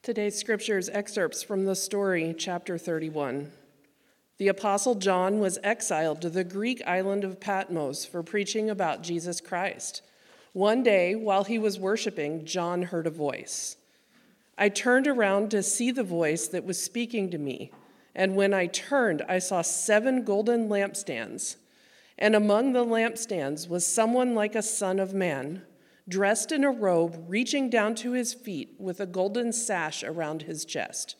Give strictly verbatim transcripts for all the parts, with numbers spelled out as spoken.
Today's scripture is excerpts from the story, chapter thirty-one. The Apostle John was exiled to the Greek island of Patmos for preaching about Jesus Christ. One day, while he was worshiping, John heard a voice. I turned around to see the voice that was speaking to me, and when I turned, I saw seven golden lampstands. And among the lampstands was someone like a son of man, dressed in a robe reaching down to his feet with a golden sash around his chest.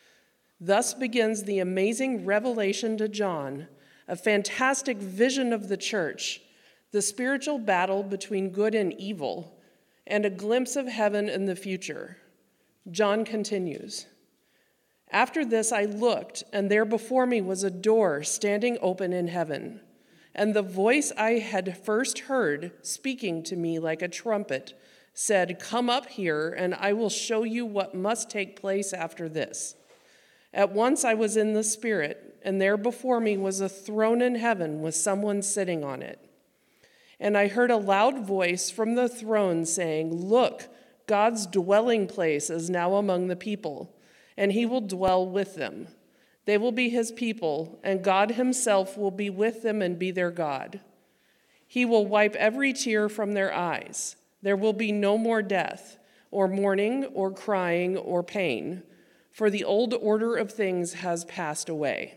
Thus begins the amazing revelation to John, a fantastic vision of the church, the spiritual battle between good and evil, and a glimpse of heaven in the future. John continues, "After this I looked, and there before me was a door standing open in heaven. And the voice I had first heard, speaking to me like a trumpet, said, 'Come up here, and I will show you what must take place after this.' At once I was in the Spirit, and there before me was a throne in heaven with someone sitting on it. And I heard a loud voice from the throne saying, 'Look, God's dwelling place is now among the people, and he will dwell with them. They will be his people, and God himself will be with them and be their God. He will wipe every tear from their eyes. There will be no more death, or mourning, or crying, or pain, for the old order of things has passed away.'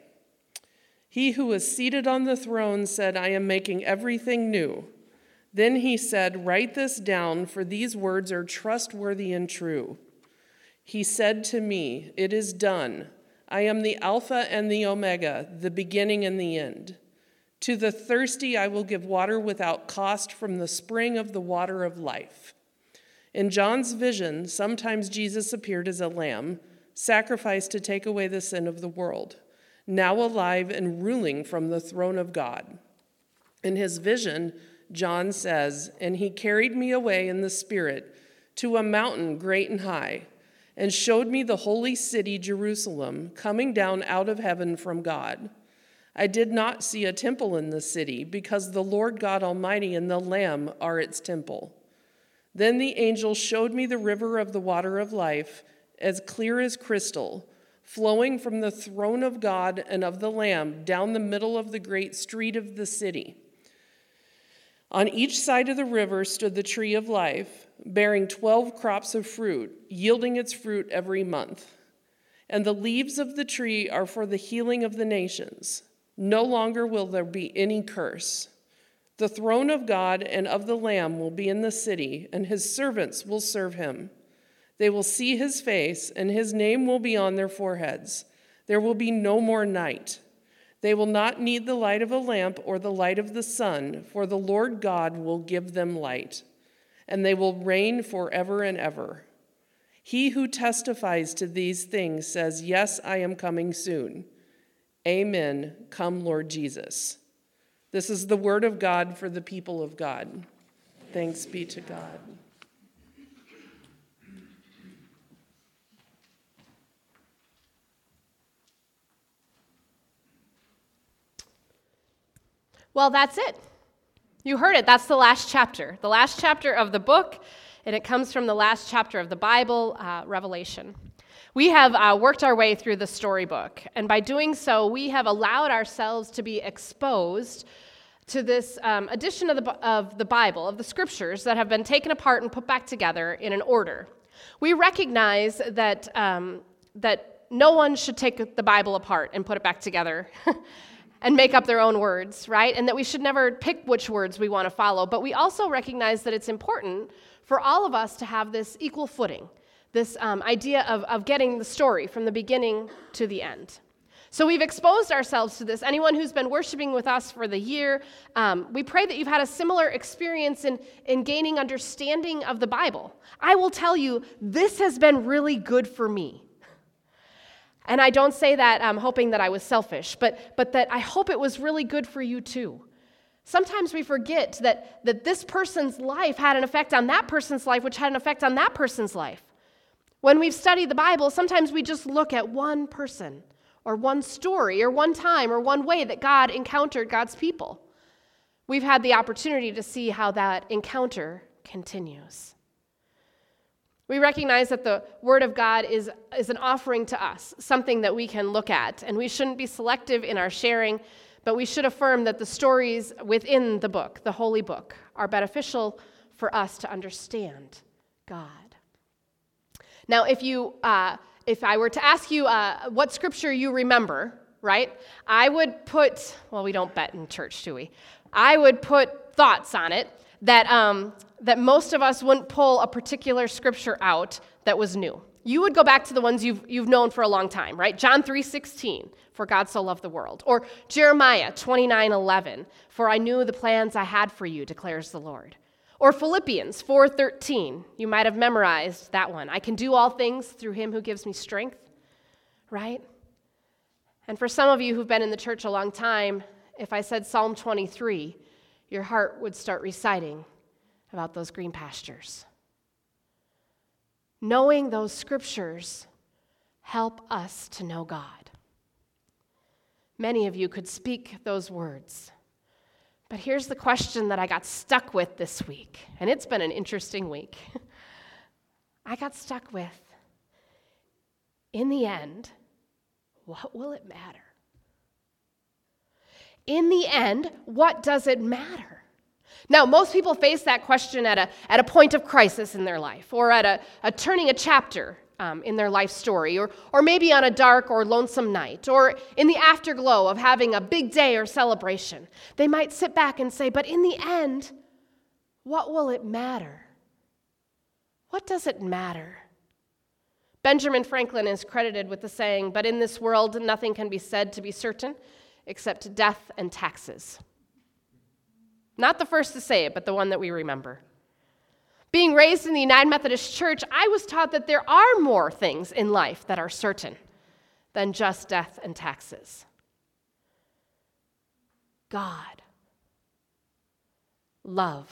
He who was seated on the throne said, 'I am making everything new.' Then he said, 'Write this down, for these words are trustworthy and true.' He said to me, 'It is done. I am the Alpha and the Omega, the beginning and the end. To the thirsty I will give water without cost from the spring of the water of life.' In John's vision, sometimes Jesus appeared as a lamb, sacrificed to take away the sin of the world, now alive and ruling from the throne of God. In his vision, John says, 'And he carried me away in the Spirit to a mountain great and high, and showed me the holy city, Jerusalem, coming down out of heaven from God. I did not see a temple in the city, because the Lord God Almighty and the Lamb are its temple. Then the angel showed me the river of the water of life, as clear as crystal, flowing from the throne of God and of the Lamb down the middle of the great street of the city. On each side of the river stood the tree of life, bearing twelve crops of fruit, yielding its fruit every month. And the leaves of the tree are for the healing of the nations. No longer will there be any curse. The throne of God and of the Lamb will be in the city, and his servants will serve him. They will see his face, and his name will be on their foreheads. There will be no more night. They will not need the light of a lamp or the light of the sun, for the Lord God will give them light, and they will reign forever and ever. He who testifies to these things says, 'Yes, I am coming soon.' Amen. Come, Lord Jesus." This is the word of God for the people of God. Thanks be to God. Well, that's it. You heard it. That's the last chapter. The last chapter of the book, and it comes from the last chapter of the Bible, uh, Revelation. We have uh, worked our way through the storybook, and by doing so, we have allowed ourselves to be exposed to this um, edition of the, of the Bible, of the scriptures that have been taken apart and put back together in an order. We recognize that, um, that no one should take the Bible apart and put it back together and make up their own words, right? And that we should never pick which words we want to follow. But we also recognize that it's important for all of us to have this equal footing, this um, idea of, of getting the story from the beginning to the end. So we've exposed ourselves to this. Anyone who's been worshiping with us for the year, um, we pray that you've had a similar experience in, in gaining understanding of the Bible. I will tell you, this has been really good for me. And I don't say that um, hoping that I was selfish, but, but that I hope it was really good for you too. Sometimes we forget that, that this person's life had an effect on that person's life, which had an effect on that person's life. When we've studied the Bible, sometimes we just look at one person or one story or one time or one way that God encountered God's people. We've had the opportunity to see how that encounter continues. We recognize that the Word of God is, is an offering to us, something that we can look at, and we shouldn't be selective in our sharing, but we should affirm that the stories within the book, the Holy Book, are beneficial for us to understand God. Now, if you, uh, if I were to ask you uh, what scripture you remember, right, I would put, well, we don't bet in church, do we? I would put thoughts on it that um, that most of us wouldn't pull a particular scripture out that was new. You would go back to the ones you've you've known for a long time, right? John three sixteen, for God so loved the world. Or Jeremiah twenty-nine eleven, for I knew the plans I had for you, declares the Lord. Or Philippians four thirteen, you might have memorized that one. I can do all things through him who gives me strength, right? And for some of you who've been in the church a long time, if I said Psalm twenty-three, your heart would start reciting about those green pastures. Knowing those scriptures help us to know God. Many of you could speak those words. But here's the question that I got stuck with this week, and it's been an interesting week. I got stuck with, in the end, what will it matter? In the end, what does it matter? Now, most people face that question at a, at a point of crisis in their life, or at a, a turning a chapter um, in their life story, or, or maybe on a dark or lonesome night, or in the afterglow of having a big day or celebration. They might sit back and say, but in the end, what will it matter? What does it matter? Benjamin Franklin is credited with the saying, but in this world, nothing can be said to be certain except death and taxes. Not the first to say it, but the one that we remember. Being raised in the United Methodist Church, I was taught that there are more things in life that are certain than just death and taxes. God, love,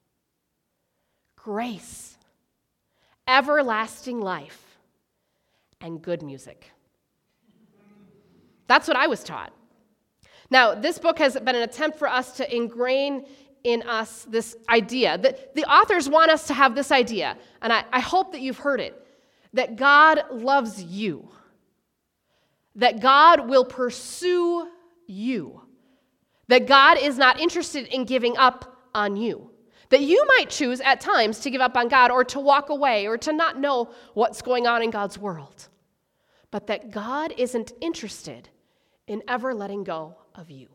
grace, everlasting life, and good music. That's what I was taught. Now, this book has been an attempt for us to ingrain in us this idea. That the authors want us to have this idea, and I, I hope that you've heard it, that God loves you, that God will pursue you, that God is not interested in giving up on you, that you might choose at times to give up on God or to walk away or to not know what's going on in God's world, but that God isn't interested in ever letting go of you.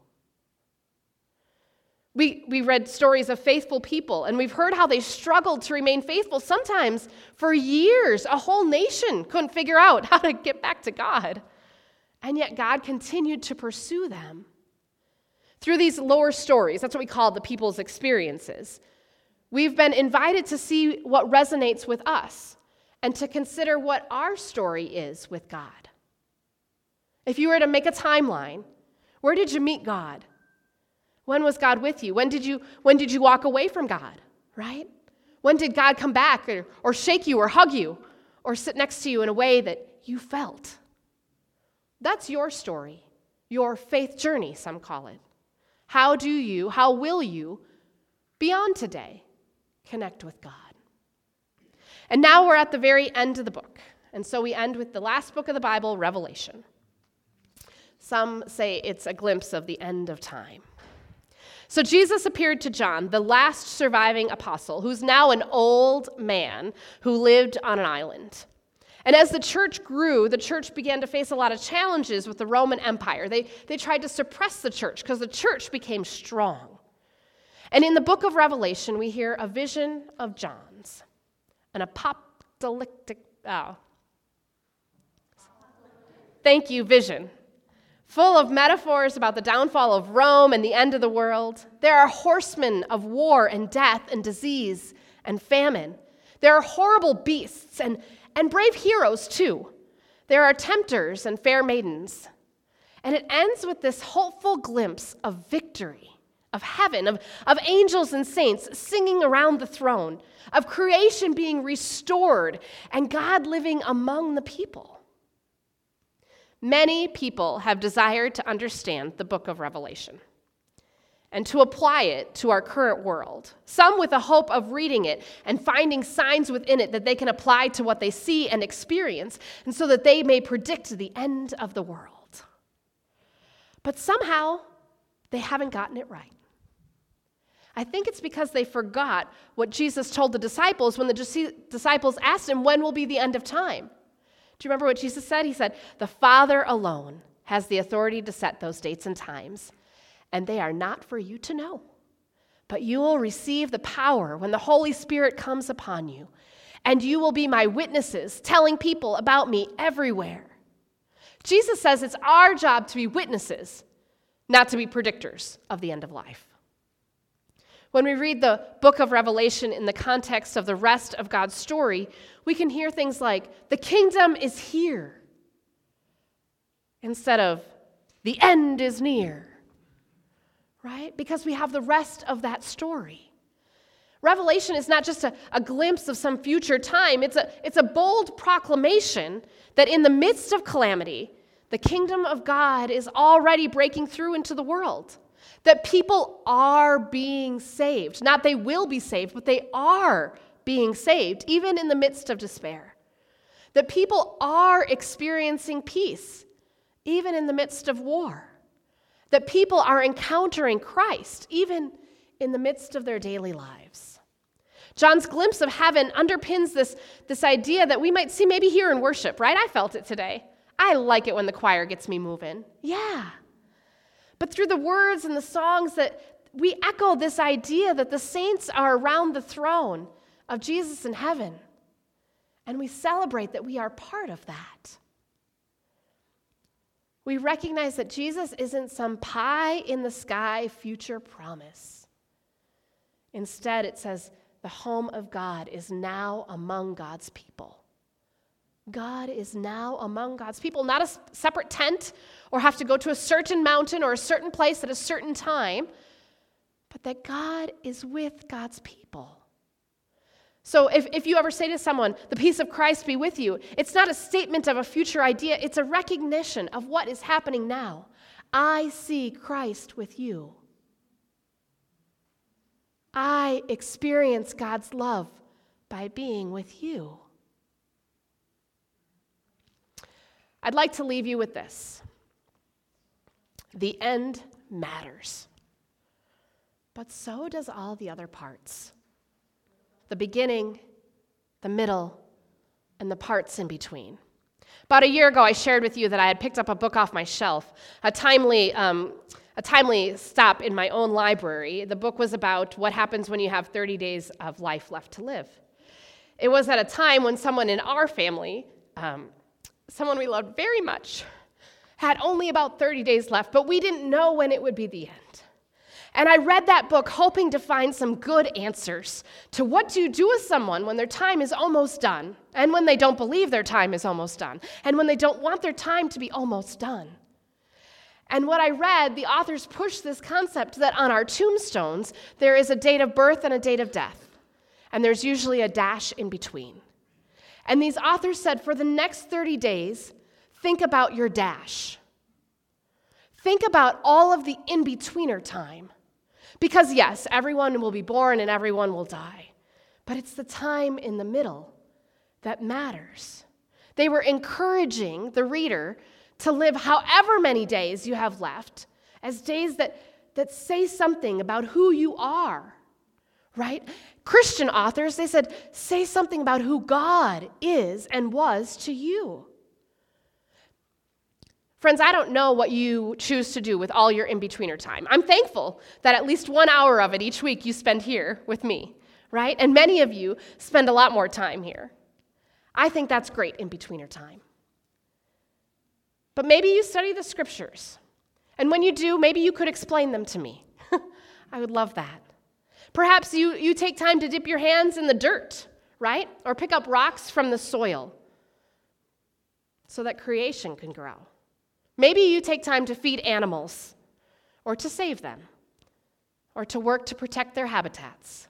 We, we read stories of faithful people, and we've heard how they struggled to remain faithful. Sometimes for years, a whole nation couldn't figure out how to get back to God. And yet God continued to pursue them. Through these lower stories, that's what we call the people's experiences, we've been invited to see what resonates with us and to consider what our story is with God. If you were to make a timeline, where did you meet God? When was God with you? When did you, when did you walk away from God, right? When did God come back or, or shake you or hug you or sit next to you in a way that you felt? That's your story, your faith journey, some call it. How do you, how will you, beyond today, connect with God? And now we're at the very end of the book. And so we end with the last book of the Bible, Revelation. Some say it's a glimpse of the end of time. So Jesus appeared to John, the last surviving apostle, who's now an old man who lived on an island. And as the church grew, the church began to face a lot of challenges with the Roman Empire. They, they tried to suppress the church because the church became strong. And in the book of Revelation, we hear a vision of John's, an apocalyptic, oh. Thank you, vision. Full of metaphors about the downfall of Rome and the end of the world. There are horsemen of war and death and disease and famine. There are horrible beasts and, and brave heroes too. There are tempters and fair maidens. And it ends with this hopeful glimpse of victory, of heaven, of, of angels and saints singing around the throne, of creation being restored and God living among the people. Many people have desired to understand the book of Revelation. and to apply it to our current world. Some with a hope of reading it and finding signs within it that they can apply to what they see and experience, and so that they may predict the end of the world. But somehow, they haven't gotten it right. I think it's because they forgot what Jesus told the disciples when the disciples asked him, when will be the end of time? Do you remember what Jesus said? He said, the Father alone has the authority to set those dates and times, and they are not for you to know. But you will receive the power when the Holy Spirit comes upon you, and you will be my witnesses, telling people about me everywhere. Jesus says it's our job to be witnesses, not to be predictors of the end of life. When we read the book of Revelation in the context of the rest of God's story, we can hear things like, the kingdom is here, instead of, the end is near, right? Because we have the rest of that story. Revelation is not just a, a glimpse of some future time. It's a, it's a bold proclamation that in the midst of calamity, the kingdom of God is already breaking through into the world. That people are being saved. Not they will be saved, but they are being saved, even in the midst of despair. That people are experiencing peace, even in the midst of war. That people are encountering Christ, even in the midst of their daily lives. John's glimpse of heaven underpins this, this idea that we might see maybe here in worship, right? I felt it today. I like it when the choir gets me moving. Yeah. But through the words and the songs that we echo this idea that the saints are around the throne of Jesus in heaven. And we celebrate that we are part of that. We recognize that Jesus isn't some pie in the sky future promise. Instead, it says the home of God is now among God's people. God is now among God's people, not a separate tent or have to go to a certain mountain or a certain place at a certain time, but that God is with God's people. So if, if you ever say to someone, the peace of Christ be with you, it's not a statement of a future idea, it's a recognition of what is happening now. I see Christ with you. I experience God's love by being with you. I'd like to leave you with this. The end matters. But so does all the other parts. The beginning, the middle, and the parts in between. About a year ago, I shared with you that I had picked up a book off my shelf, a timely, um, a timely stop in my own library. The book was about what happens when you have thirty days of life left to live. It was at a time when someone in our family, um, someone we loved very much, had only about thirty days left, but we didn't know when it would be the end. And I read that book hoping to find some good answers to what do you do with someone when their time is almost done, and when they don't believe their time is almost done, and when they don't want their time to be almost done. And what I read, the authors pushed this concept that on our tombstones, there is a date of birth and a date of death, and there's usually a dash in between. And these authors said, for the next thirty days, think about your dash. Think about all of the in-betweener time. Because yes, everyone will be born and everyone will die. But it's the time in the middle that matters. They were encouraging the reader to live however many days you have left as days that, that say something about who you are, right? Christian authors, they said, say something about who God is and was to you. Friends, I don't know what you choose to do with all your in-betweener time. I'm thankful that at least one hour of it each week you spend here with me, right? And many of you spend a lot more time here. I think that's great in-betweener time. But maybe you study the scriptures. And when you do, maybe you could explain them to me. I would love that. Perhaps you, you take time to dip your hands in the dirt, right? Or pick up rocks from the soil so that creation can grow. Maybe you take time to feed animals or to save them or to work to protect their habitats.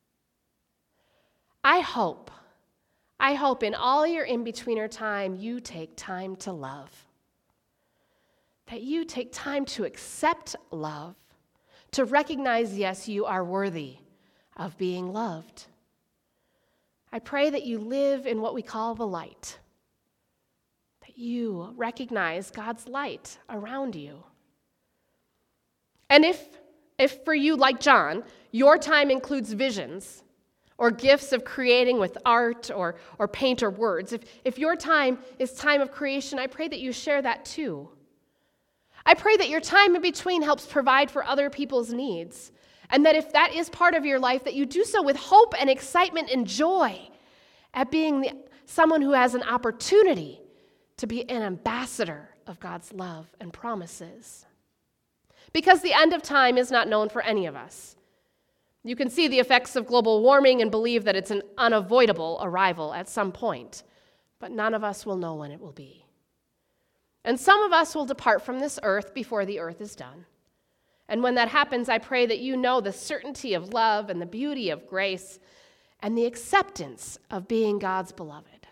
I hope, I hope in all your in-betweener time you take time to love. That you take time to accept love, to recognize, yes, you are worthy of being loved. I pray that you live in what we call the light, that you recognize God's light around you. And if, if for you, like John, your time includes visions or gifts of creating with art or, or paint or words, if, if your time is time of creation, I pray that you share that too. I pray that your time in between helps provide for other people's needs, and that if that is part of your life, that you do so with hope and excitement and joy at being the, someone who has an opportunity to be an ambassador of God's love and promises. Because the end of time is not known for any of us. You can see the effects of global warming and believe that it's an unavoidable arrival at some point, but none of us will know when it will be. And some of us will depart from this earth before the earth is done. And when that happens, I pray that you know the certainty of love and the beauty of grace and the acceptance of being God's beloved.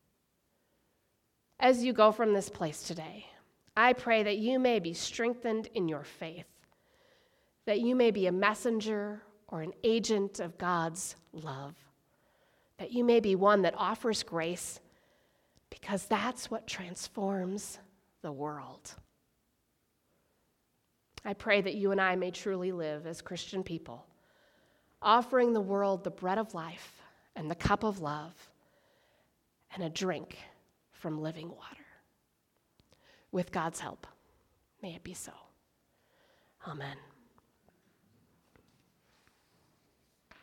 As you go from this place today, I pray that you may be strengthened in your faith, that you may be a messenger or an agent of God's love, that you may be one that offers grace, because that's what transforms the world. I pray that you and I may truly live as Christian people, offering the world the bread of life and the cup of love and a drink from living water. With God's help, may it be so. Amen.